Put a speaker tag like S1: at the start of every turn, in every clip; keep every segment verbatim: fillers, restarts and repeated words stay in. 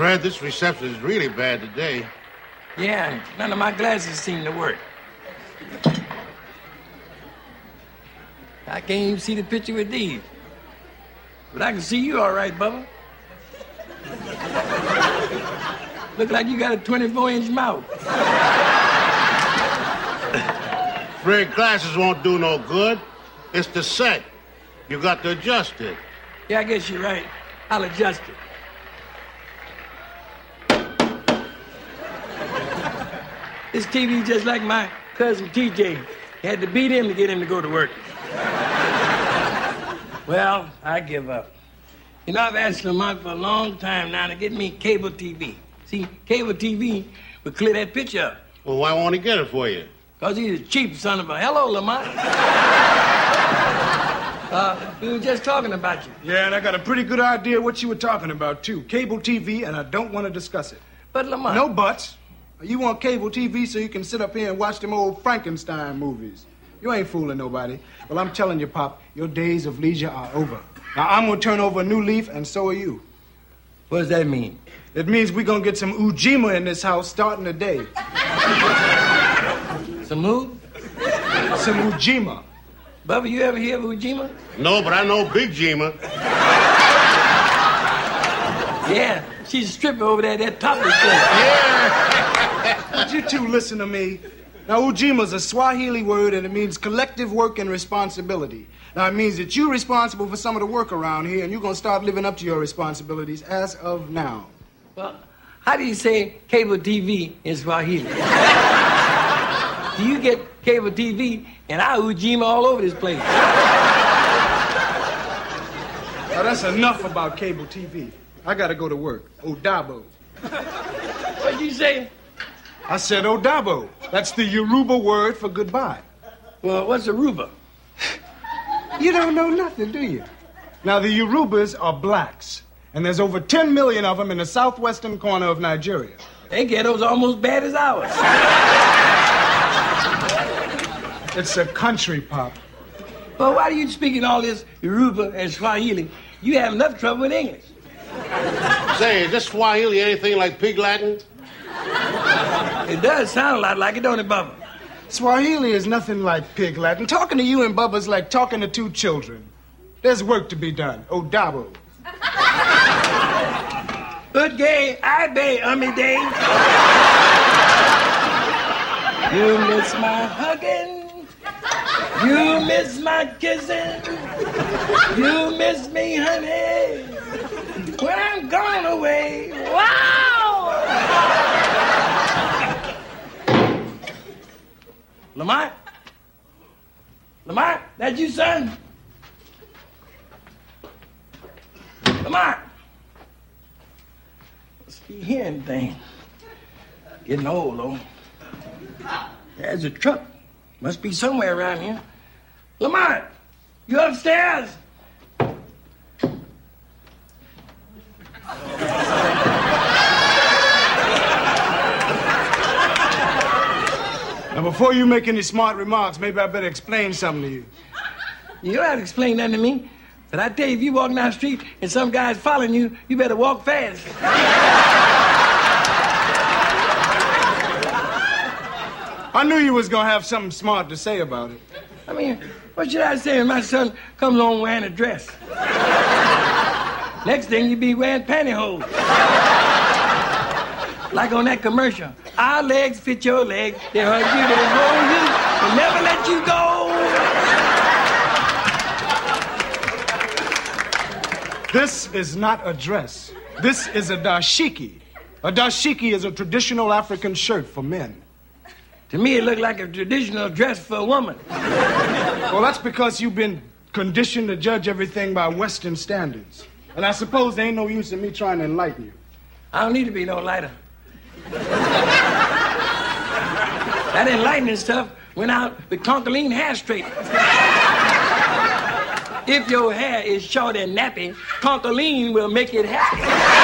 S1: heard this reception is really bad today.
S2: Yeah, none of my glasses seem to work. I can't even see the picture with these. But I can see you all right, Bubba. Look like you got a twenty-four inch mouth.
S1: Fred, glasses won't do no good. It's the set. You got to adjust it.
S2: Yeah, I guess you're right. I'll adjust it. This T V just like my cousin T J. You had to beat him to get him to go to work. Well, I give up. You know, I've asked Lamont for a long time now to get me cable T V. See, cable T V would clear that picture up.
S1: Well, why won't he get it for you?
S2: Because he's a cheap son of a... Hello, Lamont. uh, we were just talking about you.
S3: Yeah, and I got a pretty good idea what you were talking about, too. Cable T V, and I don't want to discuss it.
S2: But, Lamont...
S3: No buts. You want cable T V so you can sit up here and watch them old Frankenstein movies. You ain't fooling nobody. Well, I'm telling you, Pop, your days of leisure are over. Now, I'm going to turn over a new leaf, and so are you.
S2: What does that mean?
S3: It means we're going to get some Ujima in this house starting today.
S2: Some who?
S3: Some Ujima.
S2: Bubba, you ever hear of Ujima?
S1: No, but I know Big Jima.
S2: Yeah, she's a stripper over there at that topless place.
S3: Yeah. Would you two listen to me? Now, Ujima's a Swahili word, and it means collective work and responsibility. Now, it means that you're responsible for some of the work around here, and you're going to start living up to your responsibilities as of now.
S2: Well, how do you say cable T V in Swahili? Do you get cable T V and I Ujima all over this place?
S3: Now, that's enough about cable T V. I got to go to work. Odabo.
S2: What'd you say?
S3: I said Odabo. That's the Yoruba word for goodbye.
S2: Well, what's Aruba?
S3: You don't know nothing, do you? Now, the Yorubas are blacks, and there's over ten million of them in the southwestern corner of Nigeria.
S2: They ghetto's almost bad as ours.
S3: It's a country, Pop.
S2: Well, why are you speaking all this Yoruba and Swahili? You have enough trouble with English.
S1: Say, is this Swahili anything like Pig Latin?
S2: It does sound a lot like it, don't it, Bubba?
S3: Swahili is nothing like Pig Latin. Talking to you and Bubba's like talking to two children. There's work to be done. Odabo.
S2: Good gay, I bay, ummy day. You miss my hugging. You miss my kissing. You miss me, honey. When I'm gone away. Wow! Lamont? Lamont, that you, son? Lamont! Must be hearing things. Getting old, though. There's a truck. Must be somewhere around here. Lamont, you upstairs?
S3: Now, before you make any smart remarks, maybe I better explain something to you.
S2: You don't have to explain nothing to me. But I tell you, if you walking down the street and some guy's following you, you better walk fast.
S3: I knew you was going to have something smart to say about it.
S2: I mean, what should I say when my son comes home wearing a dress? Next thing, you be wearing pantyhose. Like on that commercial. Our legs fit your legs. They hug you, they hold you, they never let you go.
S3: This is not a dress. This is a dashiki. A dashiki is a traditional African shirt for men.
S2: To me, it looked like a traditional dress for a woman.
S3: Well, that's because you've been conditioned to judge everything by Western standards. And I suppose there ain't no use in me trying to enlighten you.
S2: I don't need to be no lighter. That enlightening stuff went out with Concoline hair straightener. If your hair is short and nappy, Concoline will make it happy.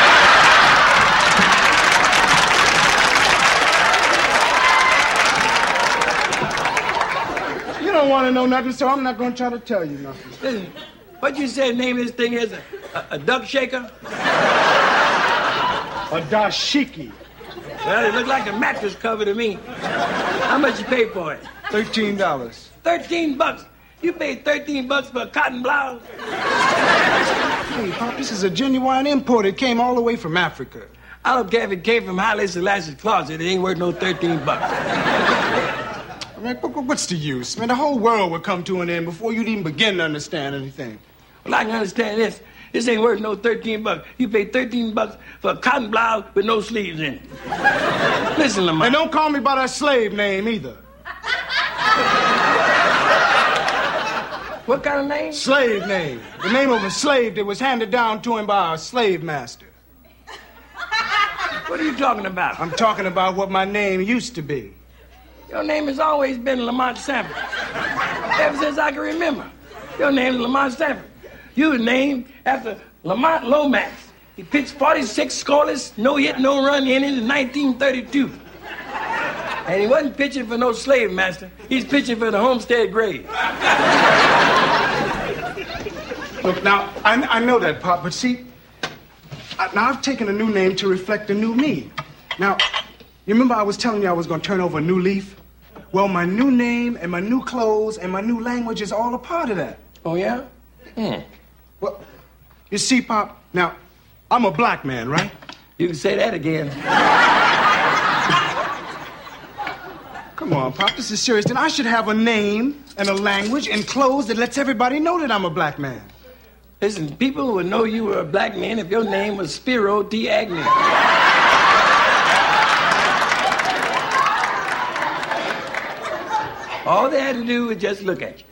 S3: You don't want to know nothing, so I'm not going to try to tell you nothing.
S2: Listen, what you said name of this thing is? A, a, a duck shaker?
S3: A dashiki.
S2: Well, it looked like a mattress cover to me. How much you pay for it?
S3: Thirteen dollars.
S2: Thirteen bucks. You paid thirteen bucks for a cotton blouse?
S3: Hey, Pop, this is a genuine import. It came all the way from Africa.
S2: I don't care if it came from Haile Selassie's closet. It ain't worth no thirteen bucks.
S3: I mean, what's the use? I mean, the whole world would come to an end before you'd even begin to understand anything.
S2: Well, I can understand this. This ain't worth no thirteen bucks. You paid thirteen bucks for a cotton blouse with no sleeves in it. Listen, Lamont.
S3: And don't call me by that slave name either.
S2: What kind of name?
S3: Slave name. The name of a slave that was handed down to him by a slave master.
S2: What are you talking about?
S3: I'm talking about what my name used to be.
S2: Your name has always been Lamont Sanford. Ever since I can remember. Your name is Lamont Sanford. You were named after Lamont Lomax. He pitched forty-six scoreless, no hit, no run innings in nineteen thirty-two. And he wasn't pitching for no slave master. He's pitching for the Homestead Grays.
S3: Look, now, I, I know that, Pop, but see, I, now I've taken a new name to reflect a new me. Now, you remember I was telling you I was going to turn over a new leaf? Well, my new name and my new clothes and my new language is all a part of that.
S2: Oh, yeah? Hmm.
S3: Well, you see, Pop, now, I'm a black man, right?
S2: You can say that again.
S3: Come on, Pop, this is serious. Then I should have a name and a language and clothes that lets everybody know that I'm a black man.
S2: Listen, people would know you were a black man if your name was Spiro T. Agnew. All they had to do was just look at you.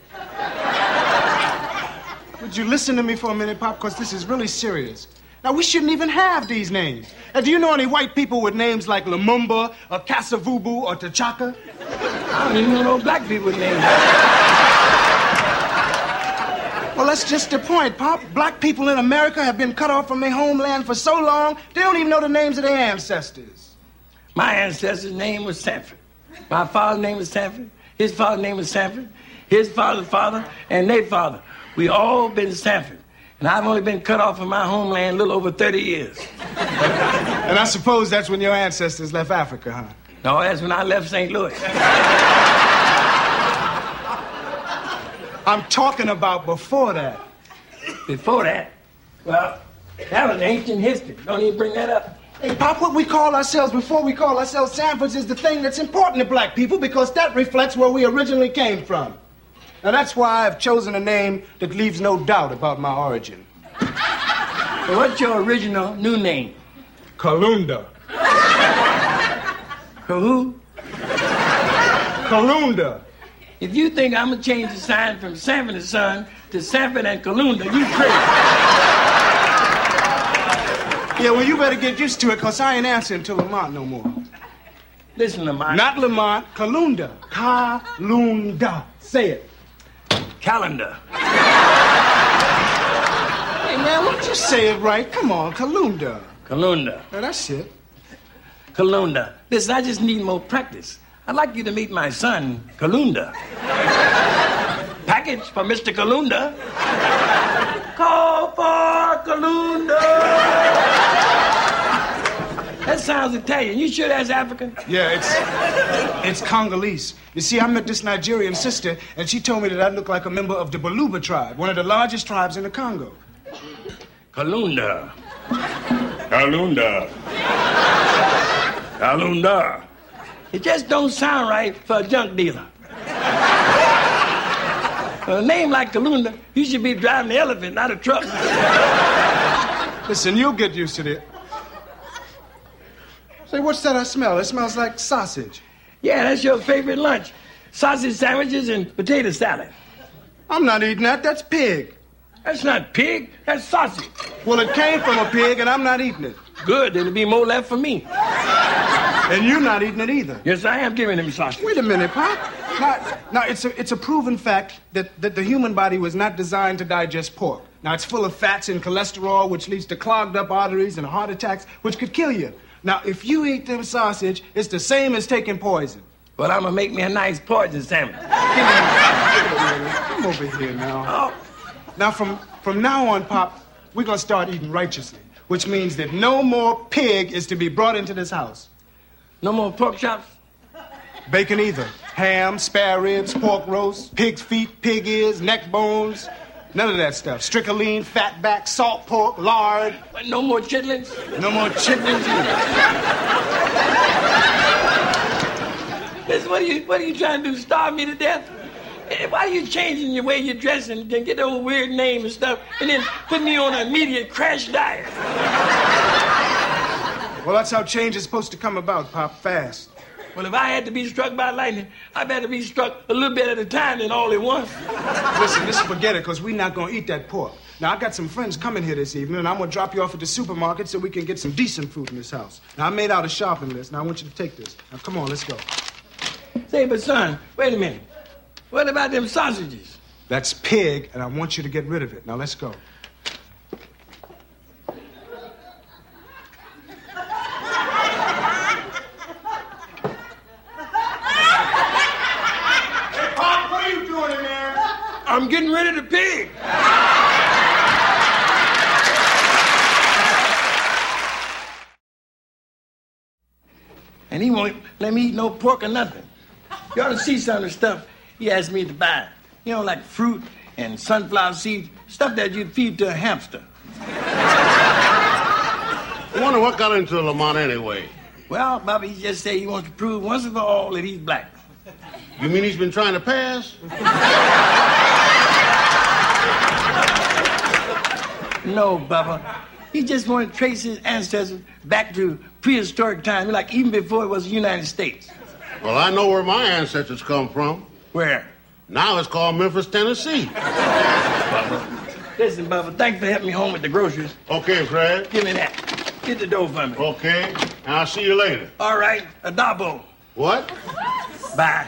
S3: Would you listen to me for a minute, Pop? Because this is really serious. Now, we shouldn't even have these names. And do you know any white people with names like Lumumba or Kasavubu or T'Chaka?
S2: I don't even know no black people with names.
S3: Well, that's just the point, Pop. Black people in America have been cut off from their homeland for so long, they don't even know the names of their ancestors.
S2: My ancestor's name was Sanford. My father's name was Sanford. His father's name was Sanford. His father's father and their father. We all been Sanford. And I've only been cut off from my homeland a little over thirty years.
S3: And I suppose that's when your ancestors left Africa, huh?
S2: No, that's when I left Saint Louis.
S3: I'm talking about before that.
S2: Before that? Well, that was ancient history. Don't even bring that up.
S3: Hey, Pop, what we call ourselves before we call ourselves Sanfords is the thing that's important to black people because that reflects where we originally came from. Now, that's why I've chosen a name that leaves no doubt about my origin.
S2: So what's your original new name?
S3: Kalunda.
S2: Who?
S3: Kalunda.
S2: If you think I'm gonna change the sign from Sanford and Son to Sanford and Kalunda, you crazy.
S3: Yeah, well, you better get used to it, because I ain't answering to Lamont no more.
S2: Listen, Lamont.
S3: Not Lamont, Kalunda. Kalunda. Say it.
S2: Calendar.
S3: Hey, man, why don't you say it right? Come on, Kalunda.
S2: Kalunda.
S3: Now, that's it.
S2: Kalunda. Listen, I just need more practice. I'd like you to meet my son, Kalunda. Package for Mister Kalunda. Call for Kalunda. That sounds Italian. You sure that's African?
S3: Yeah, it's it's Congolese. You see, I met this Nigerian sister, and she told me that I look like a member of the Baluba tribe, one of the largest tribes in the Congo.
S2: Kalunda. Kalunda. Kalunda. It just don't sound right for a junk dealer. For a name like Kalunda, you should be driving the elephant, not a truck.
S3: Listen, you'll get used to it. Say, what's that I smell? It smells like sausage.
S2: Yeah, that's your favorite lunch. Sausage sandwiches and potato salad.
S3: I'm not eating that. That's pig.
S2: That's not pig. That's sausage.
S3: Well, it came from a pig, and I'm not eating it.
S2: Good. There'll be more left for me.
S3: And you're not eating it either.
S2: Yes, I am giving him sausage.
S3: Wait a minute, Pop. Now, now it's, a, it's a proven fact that, that the human body was not designed to digest pork. Now, it's full of fats and cholesterol, which leads to clogged up arteries and heart attacks, which could kill you. Now, if you eat them sausage, it's the same as taking poison.
S2: Well, I'm gonna make me a nice poison sandwich.
S3: Come over here now.
S2: Oh.
S3: Now, from, from now on, Pop, we're gonna start eating righteously. which means that no more pig is to be brought into this house.
S2: No more pork chops?
S3: Bacon either. Ham, spare ribs, pork roast, pig's feet, pig ears, neck bones. None of that stuff. Strychnine, fatback, salt pork, lard.
S2: No more chitlins?
S3: No more chitlins either.
S2: Listen, what are you, what are you trying to do, starve me to death? Why are you changing your way you're dressing and get those weird names and stuff and then put me on an immediate crash diet?
S3: Well, that's how change is supposed to come about, Pop, fast.
S2: Well, if I had to be struck by lightning, I better be struck a little bit at a time than all at once.
S3: Listen, just forget it, because we're not going to eat that pork. Now, I got some friends coming here this evening, and I'm going to drop you off at the supermarket so we can get some decent food in this house. Now, I made out a shopping list. Now, I want you to take this. Now, come on, let's go.
S2: Say, but son, wait a minute. What about them sausages?
S3: That's pig, and I want you to get rid of it. Now, let's go.
S2: I'm getting rid of the pig. And he won't let me eat no pork or nothing. You ought to see some of the stuff he asked me to buy. You know, like fruit and sunflower seeds, stuff that you'd feed to a hamster.
S1: I wonder what got into Lamont anyway.
S2: Well, Bobby, he just said he wants to prove once and for all that he's black.
S1: You mean he's been trying to pass?
S2: No, Bubba. He just wanted to trace his ancestors back to prehistoric times, like even before it was the United States.
S1: Well, I know where my ancestors come from.
S2: Where?
S1: Now it's called Memphis, Tennessee.
S2: Bubba. Listen, Bubba, thanks for helping me home with the groceries.
S1: Okay, Fred.
S2: Give me that. Get the dough for me.
S1: Okay. And I'll see you later.
S2: All right. Adabo.
S1: What?
S2: Bye.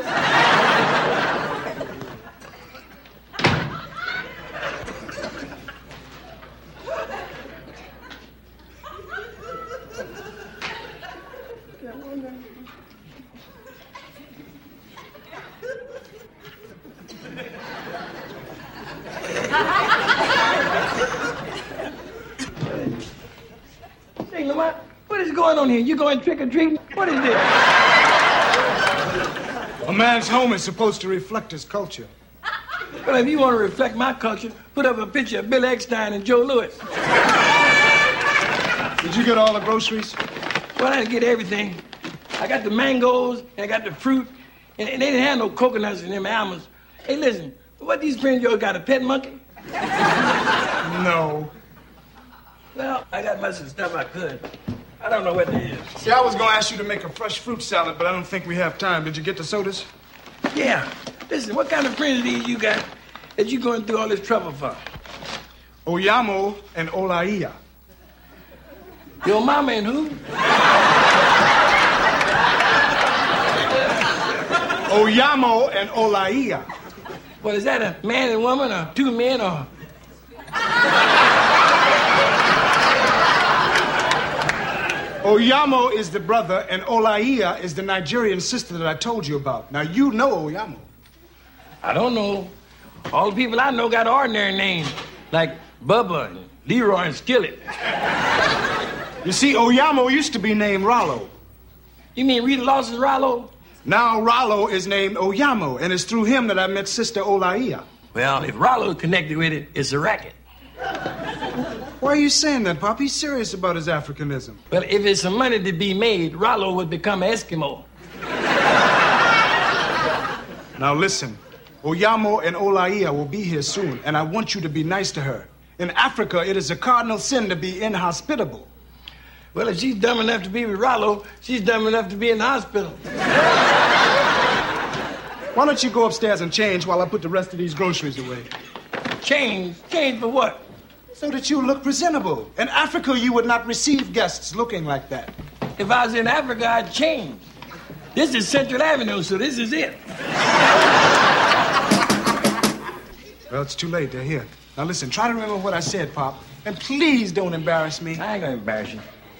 S2: Hey, Lamont, what is going on here? You going trick-or-treating? What is this?
S3: A man's home is supposed to reflect his culture.
S2: Well, if you want to reflect my culture, put up a picture of Bill Eckstein and Joe Louis.
S3: Did you get all the groceries?
S2: Well, I didn't get everything. I got the mangoes, and I got the fruit, and, and they didn't have no coconuts in them almonds. Hey, listen, what these friends of yours got, a pet monkey?
S3: No.
S2: Well, I got much of the stuff I could. I don't know what it is.
S3: See, I was going to ask you to make a fresh fruit salad, but I don't think we have time. Did you get the sodas?
S2: Yeah. Listen, what kind of friends are these you got that you going through all this trouble for?
S3: Oyamo and Olaia.
S2: Your mama and who?
S3: Oyamo and Olaia.
S2: Well, is that a man and woman, or two men, or...
S3: Oyamo is the brother, and Olaia is the Nigerian sister that I told you about. Now, you know Oyamo.
S2: I don't know. All the people I know got ordinary names, like Bubba and Leroy and Skillet.
S3: You see, Oyamo used to be named Rollo.
S2: You mean Rita Lawson's Rollo?
S3: Now Rollo is named Oyamo, and it's through him that I met Sister Olaia.
S2: Well, if Rollo's connected with it, it's a racket.
S3: Why are you saying that, Pop? He's serious about his Africanism.
S2: Well, if it's some money to be made, Rollo would become an Eskimo.
S3: Now listen, Oyamo and Olaia will be here soon, and I want you to be nice to her. In Africa, it is a cardinal sin to be inhospitable.
S2: Well, if she's dumb enough to be with Rollo, she's dumb enough to be in the hospital.
S3: Why don't you go upstairs and change while I put the rest of these groceries away?
S2: Change? Change for what?
S3: So that you look presentable. In Africa, you would not receive guests looking like that.
S2: If I was in Africa, I'd change. This is Central Avenue, so this is it.
S3: Well, it's too late. They're here. Now, listen, try to remember what I said, Pop. And please don't embarrass me.
S2: I ain't gonna embarrass you.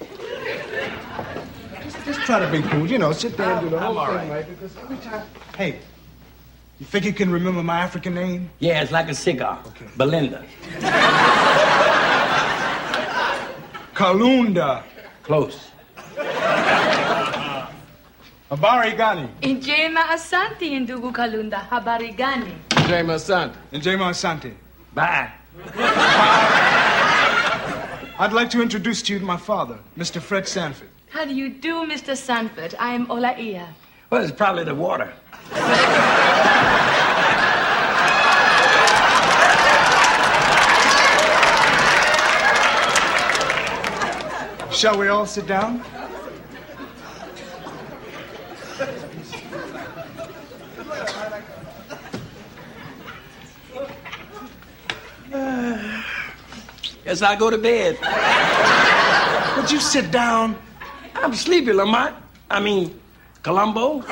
S3: Just, just try to be cool. You know, sit there and do the whole
S2: I'm all
S3: thing
S2: right.
S3: right. Because every time... Hey, you think you can remember my African name?
S2: Yeah, it's like a cigar.
S3: Okay.
S2: Belinda.
S3: Kalunda.
S2: Close.
S3: Habari gani.
S4: Njema asante ndugu Kalunda. Habari gani?
S2: Njema asante.
S3: Njema asante.
S2: Bye.
S3: I'd like to introduce to you my father, Mister Fred Sanford.
S4: How do you do, Mister Sanford? I am Olaia.
S2: Well, it's probably the water.
S3: Shall we all sit down?
S2: Uh, guess I'll go to bed.
S3: Would you sit down?
S2: I'm sleepy, Lamont. I mean, Columbo.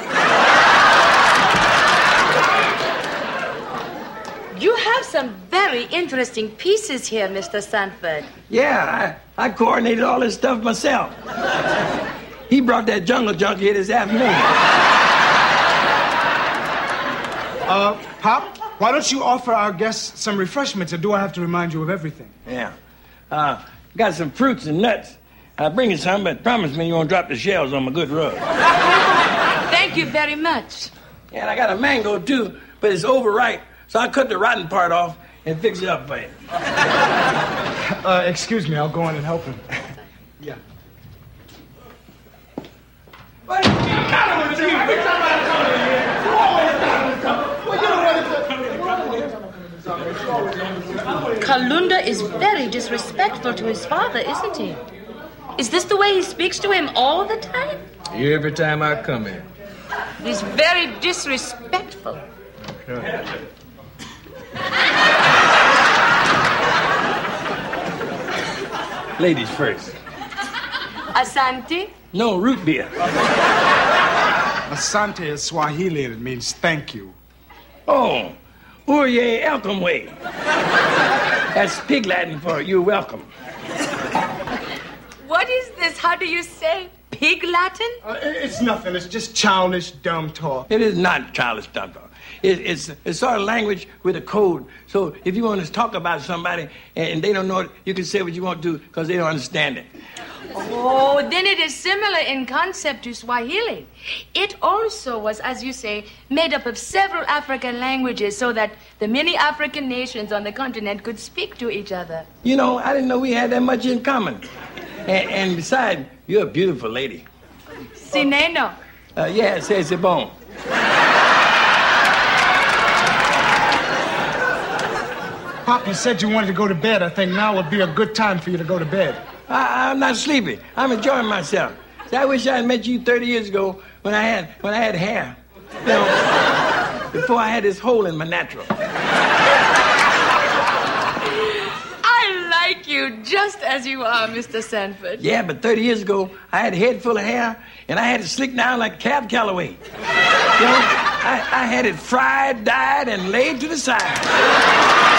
S4: You have some very interesting pieces here, Mister Sanford.
S2: Yeah, I, I coordinated all this stuff myself. He brought that jungle junkie here this afternoon.
S3: Uh, Pop, why don't you offer our guests some refreshments, or do I have to remind you of everything?
S2: Yeah. Uh, got some fruits and nuts. I'll bring you some, but promise me you won't drop the shells on my good rug.
S4: Thank you very much.
S2: Yeah, and I got a mango, too, but it's overripe, so I cut the rotten part off and fix it up for you.
S3: Uh, excuse me, I'll go in and help him. Yeah.
S2: What's the matter with you?
S4: Kalunda is very disrespectful to his father, isn't he? Is this the way he speaks to him all the time?
S5: Every time I come in.
S4: He's very disrespectful.
S5: Okay.
S2: Ladies first.
S4: Asante?
S2: No, root beer.
S3: Asante is Swahili and it means thank you.
S2: Oh, Urye Elkamwe. That's pig Latin for you're welcome.
S4: What is this? How do you say? Pig Latin?
S3: Uh, it's nothing. It's just childish, dumb talk.
S2: It is not childish dumb talk. It, it's, it's sort of language with a code. So if you want to talk about somebody and, and they don't know it, you can say what you want to because they don't understand it.
S4: Oh, then it is similar in concept to Swahili. It also was, as you say, made up of several African languages so that the many African nations on the continent could speak to each other.
S2: You know, I didn't know we had that much in common. And, and besides, you're a beautiful lady.
S4: Sineno.
S2: Uh, yeah, c'est c'est bon.
S3: Pop, you said you wanted to go to bed. I think now would be a good time for you to go to bed.
S2: I, I'm not sleepy. I'm enjoying myself. See, I wish I had met you thirty years ago when I had when I had hair. You know, before I had this hole in my natural.
S4: I like you just as you are, Mister Sanford.
S2: Yeah, but thirty years ago, I had a head full of hair, and I had it slicked down like Cab Calloway. You know, I, I had it fried, dyed, and laid to the side.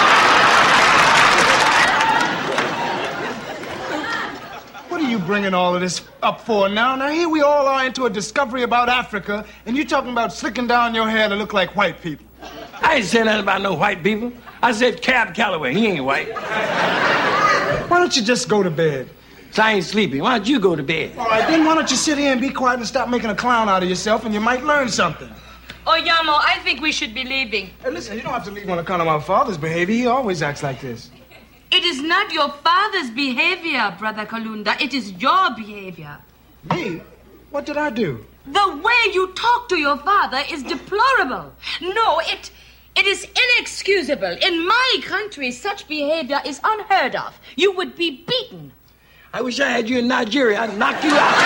S3: What are you bringing all of this up for now? Now, here we all are into a discovery about Africa, and you're talking about slicking down your hair to look like white people.
S2: I ain't saying nothing about no white people. I said Cab Calloway. He ain't white.
S3: Why don't you just go to bed?
S2: So I ain't sleepy. Why don't you go to bed?
S3: All right, then why don't you sit here and be quiet and stop making a clown out of yourself, and you might learn something.
S4: Oyamo, I think we should be leaving.
S3: Hey, listen, you don't have to leave on account of my father's behavior. He always acts like this.
S4: It is not your father's behavior, Brother Kalunda. It is your behavior.
S3: Me? What did I do?
S4: The way you talk to your father is deplorable. No, it it is inexcusable. In my country, such behavior is unheard of. You would be beaten.
S2: I wish I had you in Nigeria. I'd knock you out.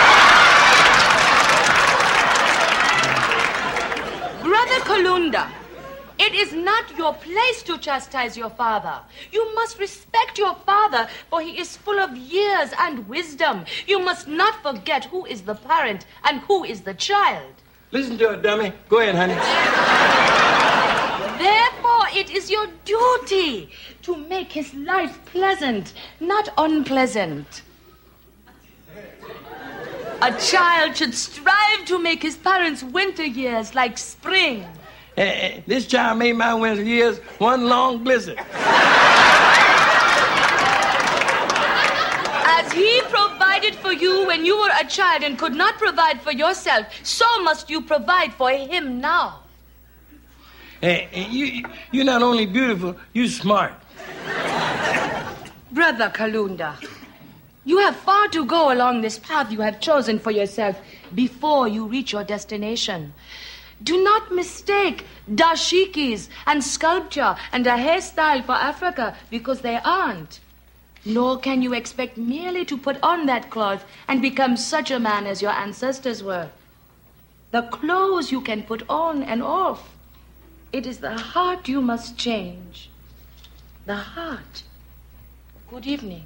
S4: Brother Kalunda, it is not your place to chastise your father. You must respect your father, for he is full of years and wisdom. You must not forget who is the parent and who is the child.
S2: Listen to it, dummy. Go ahead, honey.
S4: Therefore, it is your duty to make his life pleasant, not unpleasant. A child should strive to make his parents' winter years like spring.
S2: Uh, uh, this child made my winter years one long blizzard.
S4: As provided for you when you were a child and could not provide for yourself, so must you provide for him now.
S2: And, and you, you're not only beautiful, you're smart.
S4: Brother Kalunda, you have far to go along this path you have chosen for yourself before you reach your destination. Do not mistake dashikis and sculpture and a hairstyle for Africa, because they aren't. Nor can you expect merely to put on that cloth and become such a man as your ancestors were. The clothes you can put on and off. It is the heart you must change. The heart. Good evening.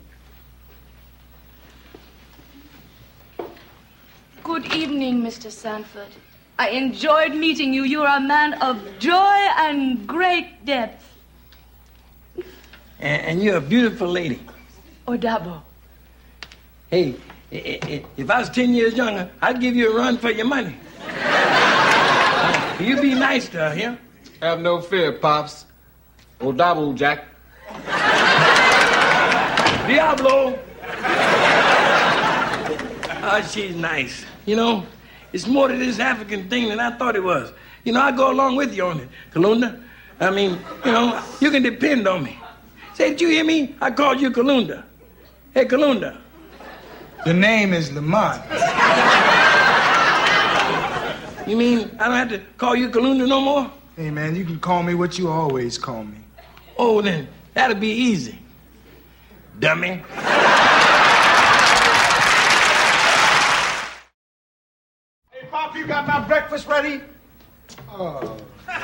S4: Good evening, Mister Sanford. I enjoyed meeting you. You are a man of joy and great depth.
S2: And, and you're a beautiful lady.
S4: Odabo.
S2: Hey, if I was ten years younger, I'd give you a run for your money. You be nice to her, yeah?
S5: Have no fear, Pops. Odabo, Jack.
S2: Diablo! Oh, she's nice. You know, it's more to this African thing than I thought it was. You know, I go along with you on it, Kalunda. I mean, you know, you can depend on me. Say, did you hear me? I called you Kalunda. Hey, Kalunda.
S3: The name is Lamont.
S2: You mean I don't have to call you Kalunda no more?
S3: Hey, man, you can call me what you always call me.
S2: Oh, then that'll be easy. Dummy.
S3: Hey, Pop, you got my breakfast ready? Oh.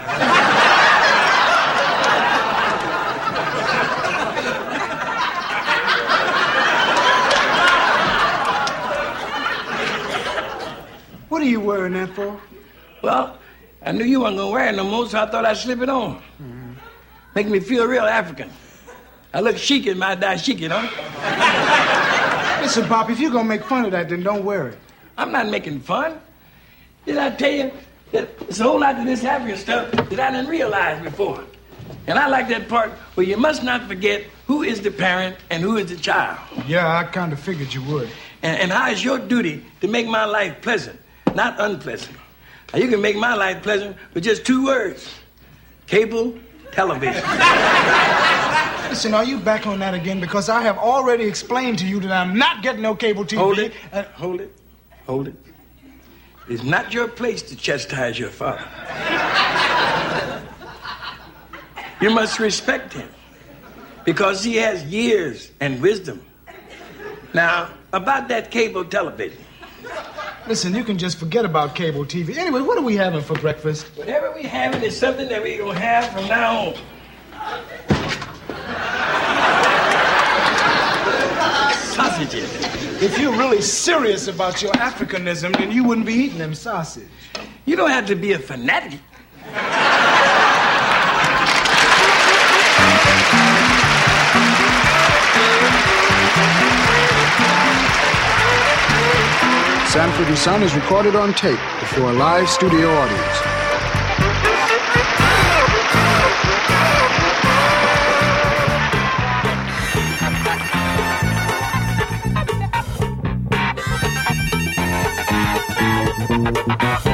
S3: What are you wearing that for?
S2: Well, I knew you weren't going to wear it no more, so I thought I'd slip it on. Mm-hmm. Make me feel real African. I look chic in my dashiki, you know?
S3: Listen, Pop, if you're going to make fun of that, then don't wear it.
S2: I'm not making fun. Did I tell you that there's a whole lot of this African stuff that I didn't realize before? And I like that part where you must not forget who is the parent and who is the child.
S3: Yeah, I kind of figured you would.
S2: And, and how it's your duty to make my life pleasant, not unpleasant. Now, you can make my life pleasant with just two words. Cable television.
S3: Listen, are you back on that again? Because I have already explained to you that I'm not getting no cable T V.
S2: Hold it,
S3: and...
S2: hold it, hold it. It's not your place to chastise your father. You must respect him because he has years and wisdom. Now, about that cable television.
S3: Listen, you can just forget about cable T V. Anyway, what are we having for breakfast?
S2: Whatever we having is something that we're going to have from now on. Sausages.
S3: If you're really serious about your Africanism, then you wouldn't be eating them sausage.
S2: You don't have to be a fanatic.
S3: Sanford and Son is recorded on tape before a live studio audience.
S6: Thank you.